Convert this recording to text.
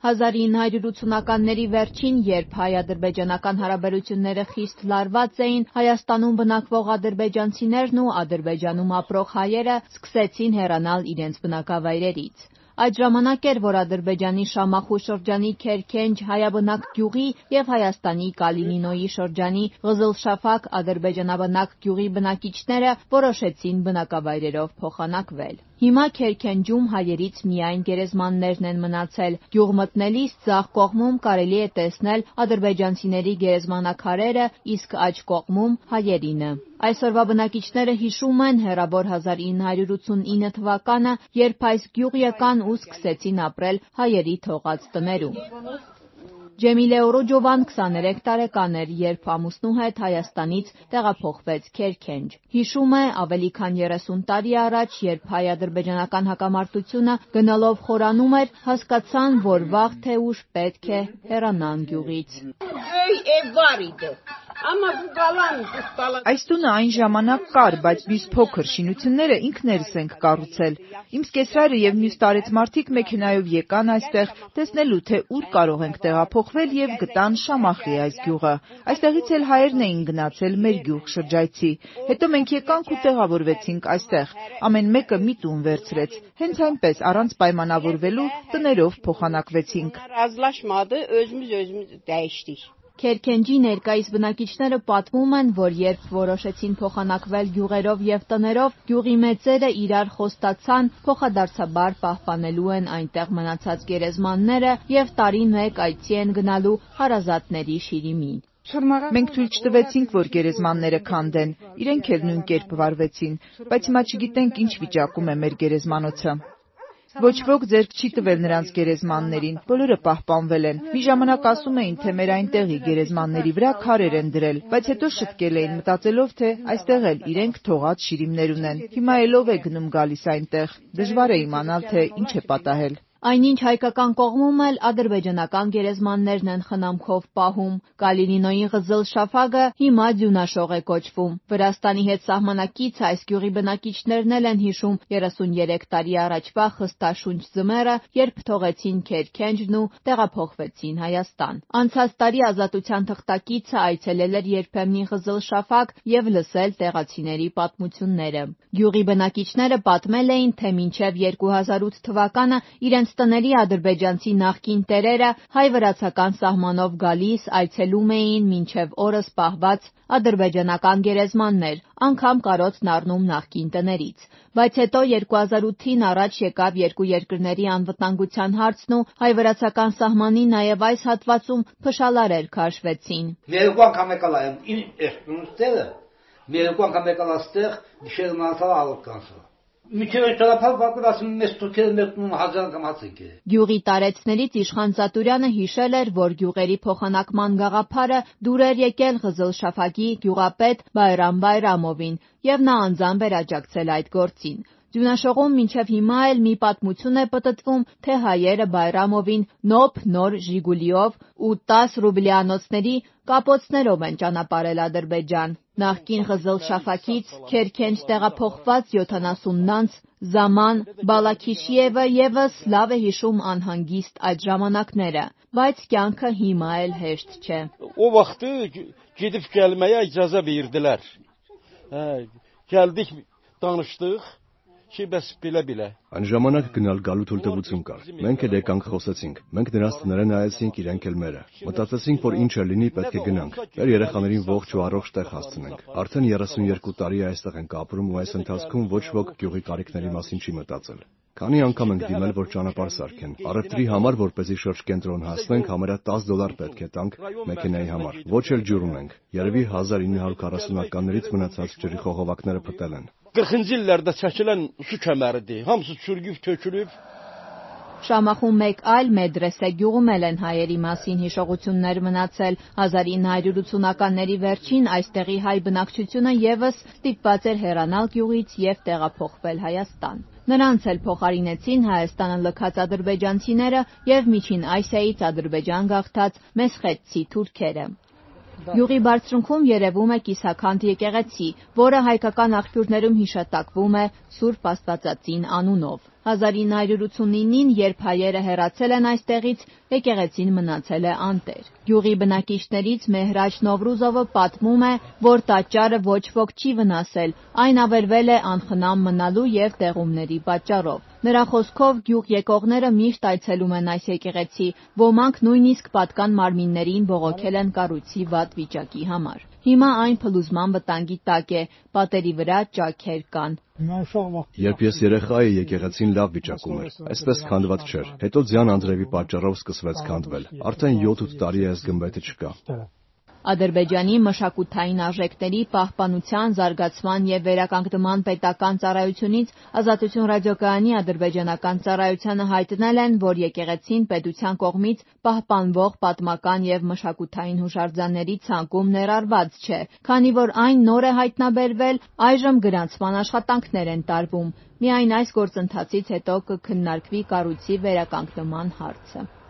1980-ականների վերջին, երբ հայ-ադրբեջանական հարաբերությունները խիստ լարված էին, Հայաստանում բնակվող ադրբեջանցիներն ու Ադրբեջանում ապրող հայերը սկսեցին հեռանալ իրենց բնակավայրերից։ Այդ ժամանակ էր, որ Ադրբեջանի Շամախու շրջանի Քերքենջ հայաբնակ գյուղի և Հայաստանի Կալինինոյի շրջանի Ղզլշաֆակ ադրբեջանաբնակ գյուղի բնակիչները որոշեցին բնակավայրերով փոխանակվել։ Հիմա Քերքենջում հայերից միայն գերեզմաններն են մնացել։ Գյուղ մտնելիս ձախ կողմում կարելի է տեսնել ադրբեջանցիների գերեզմանակարերը, իսկ աջ կողմում հայերինը։ Այսօրվա բնակիչները հիշում են հեռավոր 1989 թվականը, երբ այս գյուղ եկան ու սկսեցին ապրել հայերի թողած տներում։ Ջեմիլե Օրոջովան 23 տարեկան էր, երբ ամուսնու հետ Հայաստանից տեղափոխվեց Քերքենջ։ Հիշում է, ավելի քան 30 տարի առաջ, երբ հայ-ադրբեջանական հակամարտությունը գնալով խորանում էր, հասկացան, որ վաղ թե ուշ պետք է հեռանան գյուղից։ Այս տունը այն ժամանակ կար, բայց մյուս փոքր շինությունները ինքներս ենք կառուցել։ Իմ սկեսրայրը և մյուս տարեց մեքենայով եկան այստեղ, տեսնելու, թե ուր կարող ենք տեղափոխվել և գտան Շամախի այս գյուղը։ Այստեղից էլ հայերն էին գնացել մեր գյուղ շրջայցի։ Հետո մենք եկանք ու տեղավորվեցինք այստեղ։ Ամեն մեկը մի տուն վերցրեց։ Հենց այնպես, առանց պայմանավորվելու, տներով փոխանակվեցինք։ Քերքենջի ներկայիս բնակիչները պատմում են, որ երբ որոշեցին փոխանակվել գյուղերով և տներով, գյուղի մեծերը իրար խոստացան փոխադարձաբար պահպանելու են այնտեղ մնացած գերեզմանները և տարին մեկ այցի են գնալու հարազատների շիրիմին։ Մենք թույլ չտվեցինք, որ գերեզմանները քանդեն, իրենք էլ նույն կերպ վարվեցին, բայց հիմա չգիտենք ինչ վիճակում է մեր գերեզմանոցը։ Ոչ ոք ձեռք չի տվել նրանց գերեզմաններին, բոլորը պահպանվել են։ Մի ժամանակ ասում էին, թե մեր այնտեղի գերեզմանների վրա քարեր են դրել, բայց հետո շտկել էին, մտածելով, թե այստեղ էլ իրենք թողած շիրիմներ ունեն։ Հիմա էլ ով է գնում գալիս այնտեղ։ Դժվար է իմանալ, թե ինչ է պատահել։ Այնինչ հայկական կողմում էլ ադրբեջանական գերեզմաններն են խնամքով պահում։ Կալինինոյի Ղզլշաֆակը հիմա Ձյունաշող է կոչվում։ Վրաստանի հետ սահմանակից այս գյուղի բնակիչներն էլ են հիշում 33 տարի առաջվա խստաշունչ ձմեռը, երբ թողեցին Քերքենջն ու տեղափոխվեցին Հայաստան։ Անցած տարի Ազատության թղթակիցը այցելել էր երբեմնի Ղզլշաֆակ և լսել տեղացիների պատմությունները։ Գյուղի բնակիչները պատմել էին, թե մինչև 2008 թվականը իրենց տների ադրբեջանցի նախկին տերերը հայ-վրացական սահմանով գալիս այցելում էին մինչև օրս պահված ադրբեջանական գերեզմաններ, անգամ կարոցն առնում նախկին տներից։ Բայց հետո 2008-ին առաջ եկավ երկու երկրների անվտանգության հարցն ու հայ-վրացական սահմանի նաև այս հատվածում փշալարեր քաշվեցին։ Երկու անգամ եկալ եմ, երկու անգամ եկալ աստեղ, գիշերը մնացալ ալոք կանցալ։ Գյուղի տարեցներից Իշխան Ծատուրյանը հիշել էր, որ գյուղերի փոխանակման գաղափարը դուր էր եկել Ղզլշաֆակի գյուղապետ Բայրամ Բայրամովին և նա անձամբ էր աջակցել այդ գործին։ Ձյունաշողում մինչև հիմա էլ մի պատմություն է պտտվում, թե հայերը Բայրամովին նոր Ժիգուլիով ու 10 ռուբլյանոցների կապոցներով են ճանապարհել Ադրբեջան։ Նախկին Ղզլշաֆակից Քերքենջ տեղափոխված 70-նանց Զաման Բալաքիշիևը ևս լավ է հիշում անհանգիստ այդ ժամանակները, բայց կյանքը հիմա էլ հեշտ չէ։ O vaxtı gedib gəlməyə icazə verdilər. Gəldik, danışdıq. Այն ժամանակ գնալ գալու թույլտվություն կար։ Մենք էլ եկանք խոսեցինք։ Մենք նրանց տները նայեցինք, իրենք էլ մերը։ Մտածեցինք, որ ինչ էլ լինի, պետք է գնանք։ Մեր երեխաներին ողջ ու առողջ տեղ հասցնենք։ Արդեն 32 տարի այստեղ ենք ապրում ու այս ընթացքում ոչ ոք գյուղի կարիքների մասին չի մտածել։ Քանի անգամ ենք դիմել, որ ճանապարհ սարքեն։ Առևտրի համար, որպեսզի շրջկենտրոն հասնենք, համարյա $10 պետք է տանք մեքենայի համար։ Ոչ էլ ջուր ունենք։ Երևի 1940-ականներից մնացած ջրի խողովակները փտել են։ 40-cı illərdə çəkilən su kəməridir. Hamısı çürüyüb, tökülüb. Շամախում մեկ այլ Մեդրեսե գյուղում էլ են հայերի մասին հիշողություններ մնացել։ 1980-ականների վերջին այստեղի հայ բնակչությունը ևս ստիպված էր հեռանալ գյուղից և տեղափոխվել Հայաստան։ Նրանց էլ փոխարինեցին Հայաստանը լքած ադրբեջանցիները և Միջին Ասիայից Ադրբեջան գաղթած մեսխետցի թուրքերը։ Գյուղի բարձունքում երևում է կիսաքանդ եկեղեցի, որը հայկական աղբյուրներում հիշատակվում է Սուրբ Աստվածածին անունով։ 1989-ին, երբ հայերը հեռացել են այստեղից, եկեղեցին մնացել է անտեր։ Գյուղի բնակիչներից Մեհրաջ Նովրուզովը պատմում է, որ տաճարը ոչ ոք չի վնասել, այն ավերվել է անխնամ մնալու և տեղումների պատճառով։ Նրա խոսքով գյուղ եկողները միշտ այցելում են այս եկեղեցի, ոմանք նույնիսկ պատկան մարմիններին բողոքել են կառույցի վատ վիճակի համար։ Հիմա այն փլուզման վտանգի տակ է, պատերի վրա ճաքեր կան։ Երբ ես երեխա էի, եկեղեցին լավ վիճակում էր, այսպես քանդված չէր։ Հետո Ձյան Անդրեևի պատճառով սկսվեց քանդվել։ Արդեն 7-8 տարի է այս գմբեթը չկա։ Ադրբեջանի մշակութային արժեքների պահպանության, զարգացման և վերականգնման պետական ծառայությունից Ազատություն ռադիոկայանի ադրբեջանական ծառայությանը հայտնել են, որ եկեղեցին պետության կողմից պահպանվող պատմական և մշակութային հուշարձանների ցանկում ներառված չէ, քանի որ այն նոր է հայտնաբերվել, այժմ գրանցման աշխատանքներ են տարվում։ Միայն այս գործընթացից հետո կքննարկվի կառույցի վերականգնման հարցը։